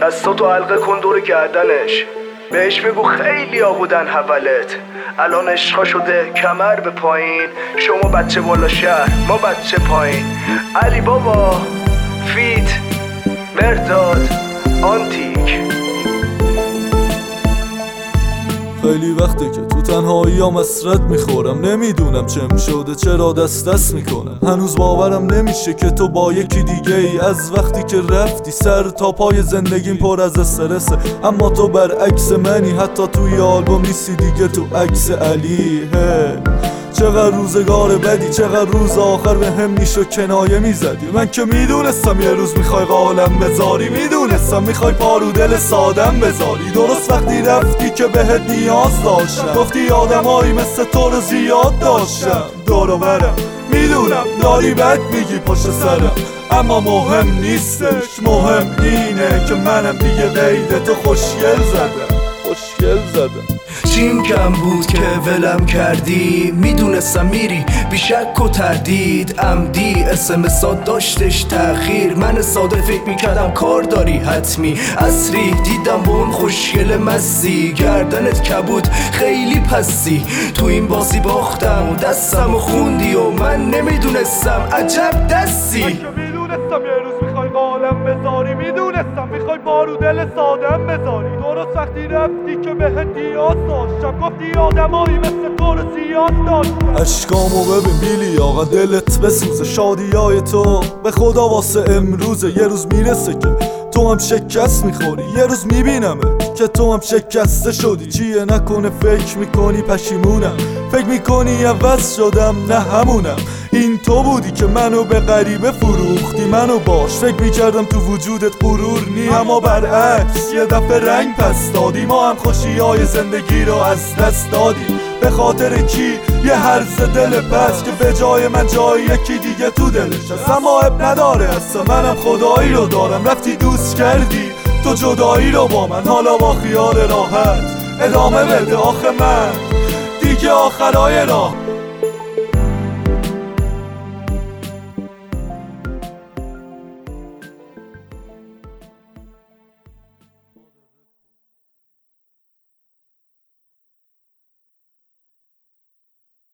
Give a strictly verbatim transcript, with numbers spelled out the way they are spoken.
دستاتو حلقه کن دور گردنش، بهش بگو خیلی ها بودن حولت، الان عشقا شده کمر به پایین. شما بچه بالا شهر، ما بچه پایین. علی بابا، فیت، مرداد، آنتیک. خیلی وقته که تو تنهایی ها مسرت میخورم، نمیدونم چم شده چرا دست دست میکنم. هنوز باورم نمیشه که تو با یکی دیگه ای، از وقتی که رفتی سر تا پای زندگیم پر از استرسه. اما تو برعکس منی، حتی توی آلبوم نیستی دیگه تو عکس علی. چقدر روزگار بدی، چقدر روز آخر به هم نیشو کنایه میزدی. من که میدونستم یه روز میخوای قالم بذاری، میدونستم میخوای پارو دل سادم بذاری. درست وقتی رفتی که بهت نیاز داشتم، گفتی آدمایی مثل تو رو زیاد داشتم دور و برم. میدونم داری بد میگی پشت سرم، اما مهم نیستش، مهم اینه که منم دیگه قید تو خوشگل زدم، خوشگل زدم. چیم کم بود که ولم کردی، میدونستم میری بی شک و تردید. عمدی اسمسات داشتش تأخیر، من ساده فکر میکردم کار داری حتمی. عصری دیدم با اون خوشگل مزی، گردنت کبود خیلی پسی. تو این بازی باختم و دستم و خوندی و من نمیدونستم عجب دستی. من که میدونستم یه روز میخوای قالم بذاری، میدونستم میخوای بارو دل سادم بذاری. درست وقتی رفتی که بهت نیاز داشتم، گفتی آدمایی مثل تو رو زیاد داشتم. اشکامو ببین بیلی آقا، دلت بسوزه. شادیای تو به خدا واسه امروزه، یه روز میرسه که تو هم شکست میخوری. یه روز میبینمت که تو هم شکسته شدی. چیه نکنه فکر میکنی پشیمونم، فکر میکنی عوض شدم، نه همونم. این تو بودی که منو به غریبه فروختی، منو باش فکر میکردم تو وجودت غرور نی. اما برعکس یه دفعه رنگ پس دادی، ما هم خوشیای زندگی رو از دست دادیم. به خاطر کی؟ یه هرز دل پس که به جای من جای یکی دیگه تو دلش هست. اما اب نداره اصلا، منم خدایی رو دارم. رفتی دوست کردی تو جدایی رو با من، حالا با خیال راحت ادامه بده. آخه من دیگه آخرای راه